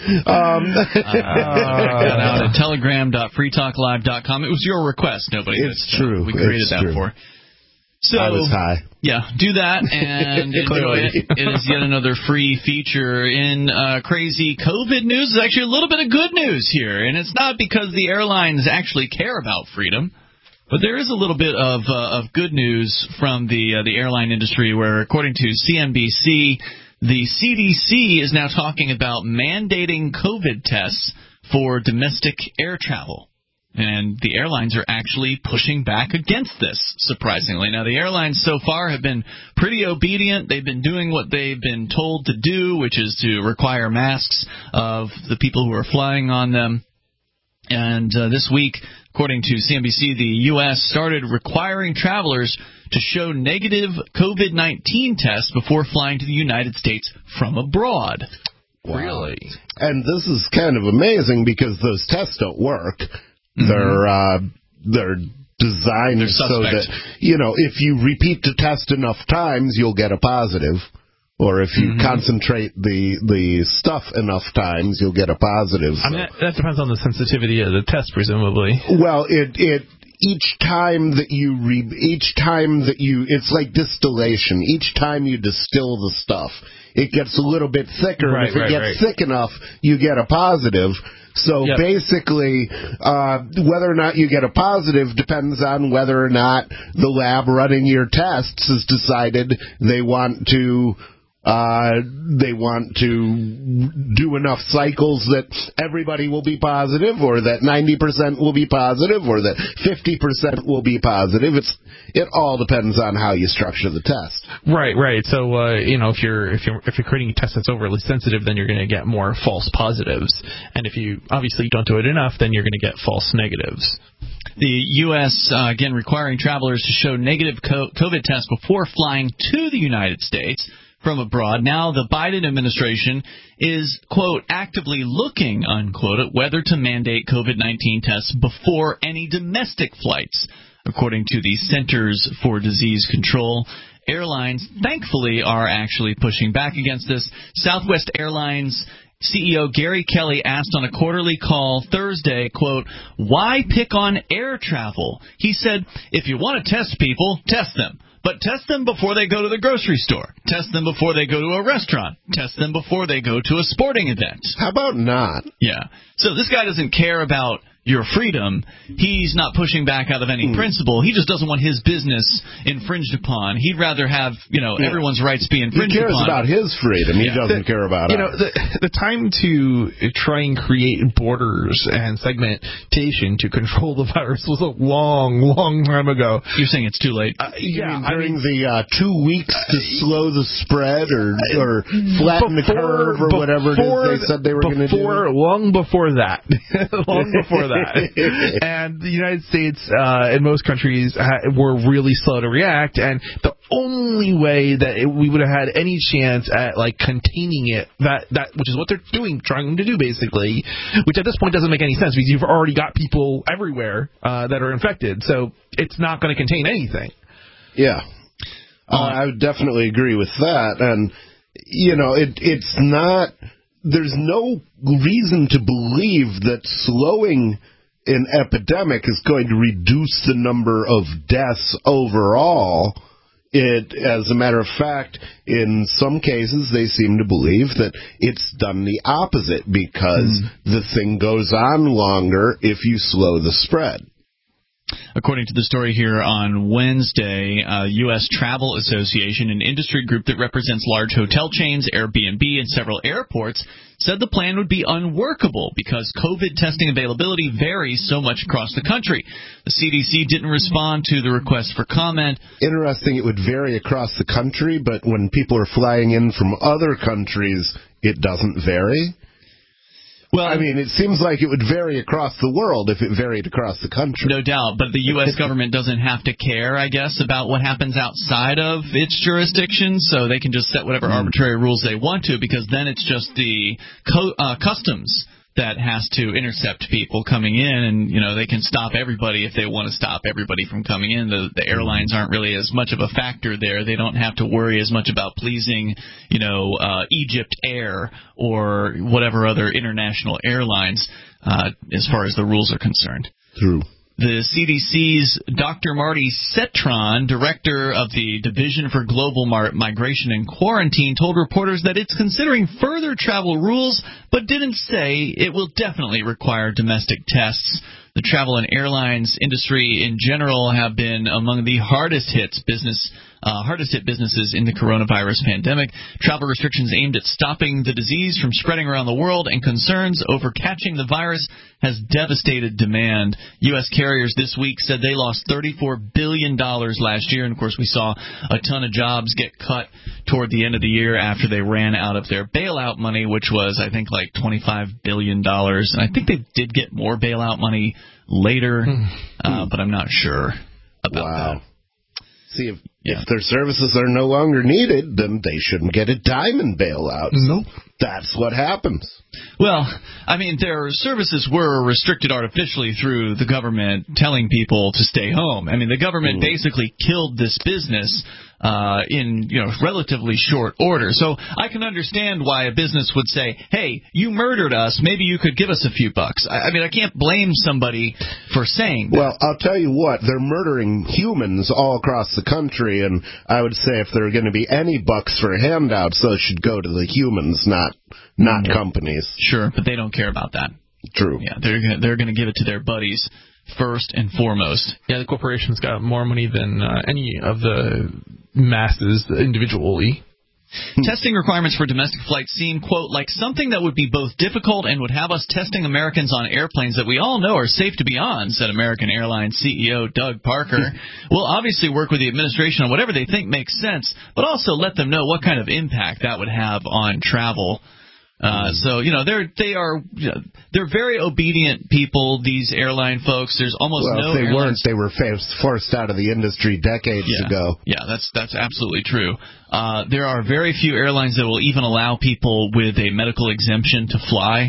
Got out at telegram.freetalklive.com. It was your request. Nobody. It's true. We created it's that true. for. So, I was high. Yeah, do that and enjoy it. It is yet another free feature in crazy COVID news. There's actually a little bit of good news here, and it's not because the airlines actually care about freedom. But there is a little bit of good news from the airline industry where, according to CNBC, the CDC is now talking about mandating COVID tests for domestic air travel. And the airlines are actually pushing back against this, surprisingly. Now, the airlines so far have been pretty obedient. They've been doing what they've been told to do, which is to require masks of the people who are flying on them. And this week, according to CNBC, the U.S. started requiring travelers to show negative COVID-19 tests before flying to the United States from abroad. Wow. Really? And this is kind of amazing because those tests don't work. Mm-hmm. They're designed so that, if you repeat the test enough times, you'll get a positive. Or if you concentrate the stuff enough times, you'll get a positive. I mean, that depends on the sensitivity of the test, presumably. Well, it each time that you, it's like distillation. Each time you distill the stuff, it gets a little bit thicker. Right, and if it gets thick enough, you get a positive. So basically, whether or not you get a positive depends on whether or not the lab running your tests has decided they want to do enough cycles that everybody will be positive, or that 90% will be positive, or that 50% will be positive. It all depends on how you structure the test. Right. So if you're creating a test that's overly sensitive, then you're going to get more false positives, and if you obviously don't do it enough, then you're going to get false negatives. The U.S., again, requiring travelers to show negative COVID tests before flying to the United States from abroad. Now the Biden administration is, quote, actively looking, unquote, at whether to mandate COVID-19 tests before any domestic flights, according to the Centers for Disease Control. Airlines, thankfully, are actually pushing back against this. Southwest Airlines CEO Gary Kelly asked on a quarterly call Thursday, quote, why pick on air travel? He said, if you want to test people, test them. But test them before they go to the grocery store. Test them before they go to a restaurant. Test them before they go to a sporting event. How about not? Yeah. So this guy doesn't care about your freedom. He's not pushing back out of any principle. He just doesn't want his business infringed upon. He'd rather have, everyone's rights be infringed upon. He cares about his freedom. He doesn't care about ours. The time to try and create borders and segmentation to control the virus was a long, long time ago. You're saying it's too late? During the 2 weeks to slow the spread or flatten the curve or whatever it is they said they were going to do. Long before that. Long before that. And the United States and most countries were really slow to react, and the only way that we would have had any chance at containing it, that which is what they're trying to do basically, which at this point doesn't make any sense because you've already got people everywhere that are infected, so it's not going to contain anything. Yeah, I would definitely agree with that, and it's not. There's no reason to believe that slowing an epidemic is going to reduce the number of deaths overall. As a matter of fact, in some cases, they seem to believe that it's done the opposite because the thing goes on longer if you slow the spread. According to the story here on Wednesday, U.S. Travel Association, an industry group that represents large hotel chains, Airbnb, and several airports, said the plan would be unworkable because COVID testing availability varies so much across the country. The CDC didn't respond to the request for comment. Interesting, it would vary across the country, but when people are flying in from other countries, it doesn't vary. Well, I mean, it seems like it would vary across the world if it varied across the country. No doubt, but the U.S. government doesn't have to care, I guess, about what happens outside of its jurisdiction, so they can just set whatever arbitrary rules they want to, because then it's just the customs that has to intercept people coming in, and they can stop everybody if they want to stop everybody from coming in. The airlines aren't really as much of a factor there. They don't have to worry as much about pleasing Egypt Air or whatever other international airlines as far as the rules are concerned. True. The CDC's Dr. Marty Cetron, director of the Division for Global Migration and Quarantine, told reporters that it's considering further travel rules, but didn't say it will definitely require domestic tests. The travel and airlines industry in general have been among the hardest hit businesses in the coronavirus pandemic. Travel restrictions aimed at stopping the disease from spreading around the world and concerns over catching the virus has devastated demand. U.S. carriers this week said they lost $34 billion last year, and of course we saw a ton of jobs get cut toward the end of the year after they ran out of their bailout money, which was, I think, like $25 billion. And I think they did get more bailout money later, but I'm not sure about that. See, If their services are no longer needed, then they shouldn't get a dime in bailouts. Nope. That's what happens. Well, I mean, their services were restricted artificially through the government telling people to stay home. I mean, the government basically killed this business in relatively short order. So I can understand why a business would say, hey, you murdered us, maybe you could give us a few bucks. I mean, I can't blame somebody for saying that. Well, I'll tell you what, they're murdering humans all across the country, and I would say if there are going to be any bucks for handouts, those should go to the humans, not companies. Sure, but they don't care about that. True. Yeah, they're going to give it to their buddies first and foremost. Yeah, the corporation's got more money than any of the masses individually. Testing requirements for domestic flights seem, quote, like something that would be both difficult and would have us testing Americans on airplanes that we all know are safe to be on, said American Airlines CEO Doug Parker. We'll obviously work with the administration on whatever they think makes sense, but also let them know what kind of impact that would have on travel. So they're very obedient people, these airline folks. There's almost no. If they weren't, they were forced out of the industry decades ago. Yeah, that's absolutely true. There are very few airlines that will even allow people with a medical exemption to fly.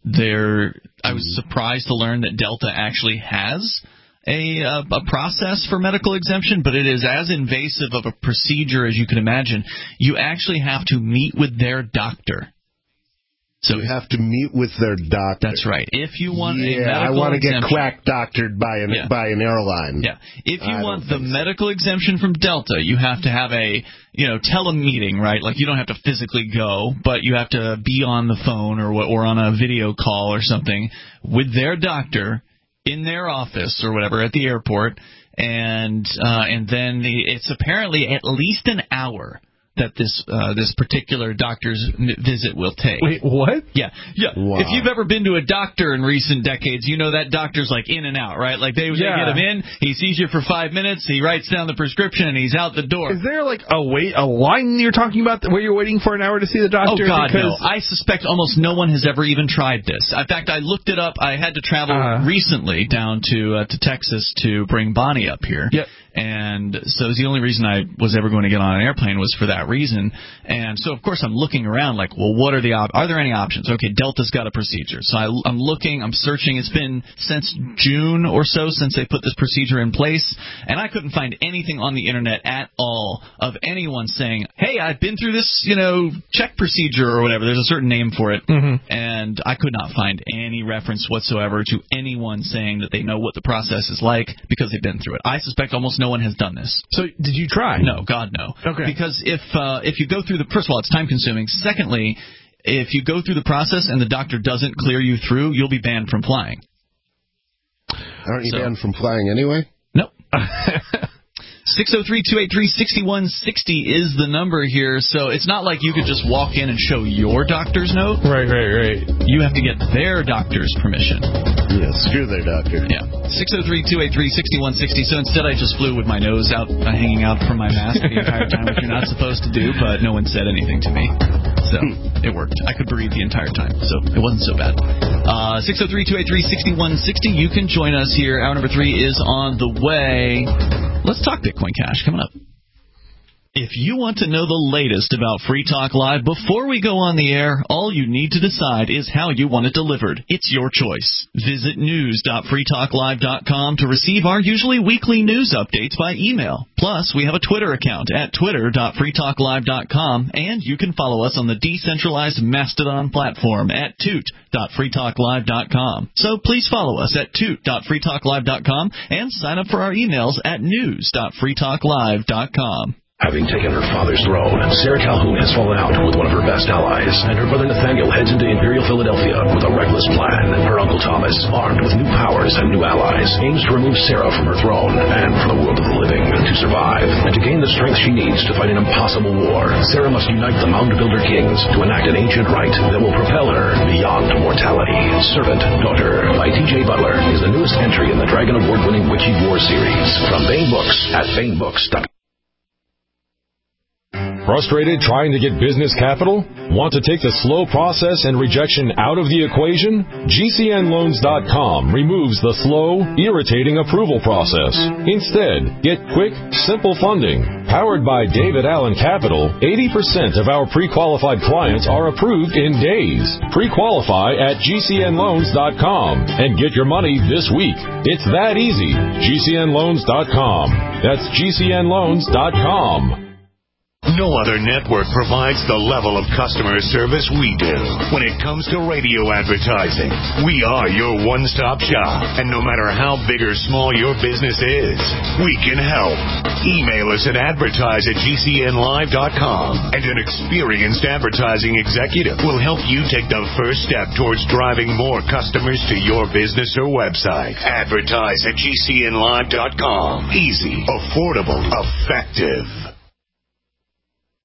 I was surprised to learn that Delta actually has a process for medical exemption, but it is as invasive of a procedure as you can imagine. You actually have to meet with their doctor. So you have to meet with their doctor. That's right. If you want a medical I want to exemption, get quack doctored by an airline. Yeah. If you want the medical exemption from Delta, you have to have a telemeeting, right? Like you don't have to physically go, but you have to be on the phone or on a video call or something with their doctor in their office or whatever at the airport, and then it's apparently at least an hour that this particular doctor's visit will take. Wait, what? Yeah. Wow. If you've ever been to a doctor in recent decades, you know that doctor's like in and out, right? Like they get him in, he sees you for 5 minutes, he writes down the prescription, and he's out the door. Is there like a line you're talking about where you're waiting for an hour to see the doctor? Oh God, no! I suspect almost no one has ever even tried this. In fact, I looked it up. I had to travel recently down to Texas to bring Bonnie up here. Yep. And so the only reason I was ever going to get on an airplane was for that reason. And so, of course, I'm looking around like, well, what are are there any options? Okay, Delta's got a procedure. So I'm looking, I'm searching. It's been since June or so since they put this procedure in place, and I couldn't find anything on the internet at all of anyone saying, hey, I've been through this, check procedure or whatever. There's a certain name for it. Mm-hmm. And I could not find any reference whatsoever to anyone saying that they know what the process is like because they've been through it. I suspect almost no one has done this. So did you try? No, God, no. Okay. Because if you go through first of all, it's time consuming. Secondly, if you go through the process and the doctor doesn't clear you through, you'll be banned from flying. Aren't you banned from flying anyway? Nope. 603-283-6160 is the number here, so it's not like you could just walk in and show your doctor's note. Right. You have to get their doctor's permission. Yeah, screw their doctor. Yeah. 603-283-6160. So instead I just flew with my nose out, hanging out from my mask the entire time, which you're not supposed to do, but no one said anything to me. So it worked. I could breathe the entire time, so it wasn't so bad. 603-283-6160. You can join us here. Hour number 3 is on the way. Let's talk Bitcoin Cash coming up. If you want to know the latest about Free Talk Live before we go on the air, all you need to decide is how you want it delivered. It's your choice. Visit news.freetalklive.com to receive our usually weekly news updates by email. Plus, we have a Twitter account at twitter.freetalklive.com, and you can follow us on the decentralized Mastodon platform at toot.freetalklive.com. So please follow us at toot.freetalklive.com and sign up for our emails at news.freetalklive.com. Having taken her father's throne, Sarah Calhoun has fallen out with one of her best allies, and her brother Nathaniel heads into Imperial Philadelphia with a reckless plan. Her uncle Thomas, armed with new powers and new allies, aims to remove Sarah from her throne and from the world of the living. To survive, and to gain the strength she needs to fight an impossible war, Sarah must unite the Mound Builder Kings to enact an ancient rite that will propel her beyond mortality. Servant Daughter by T.J. Butler is the newest entry in the Dragon Award-winning Witchy War series from Baen Books at baenbooks.com. Frustrated trying to get business capital? Want to take the slow process and rejection out of the equation? GCNLoans.com removes the slow, irritating approval process. Instead, get quick, simple funding. Powered by David Allen Capital, 80% of our pre-qualified clients are approved in days. Pre-qualify at GCNLoans.com and get your money this week. It's that easy. GCNLoans.com. That's GCNLoans.com. No other network provides the level of customer service we do. When it comes to radio advertising, we are your one-stop shop. And no matter how big or small your business is, we can help. Email us at advertise@gcnlive.com, and an experienced advertising executive will help you take the first step towards driving more customers to your business or website. Advertise at gcnlive.com. Easy, affordable, effective.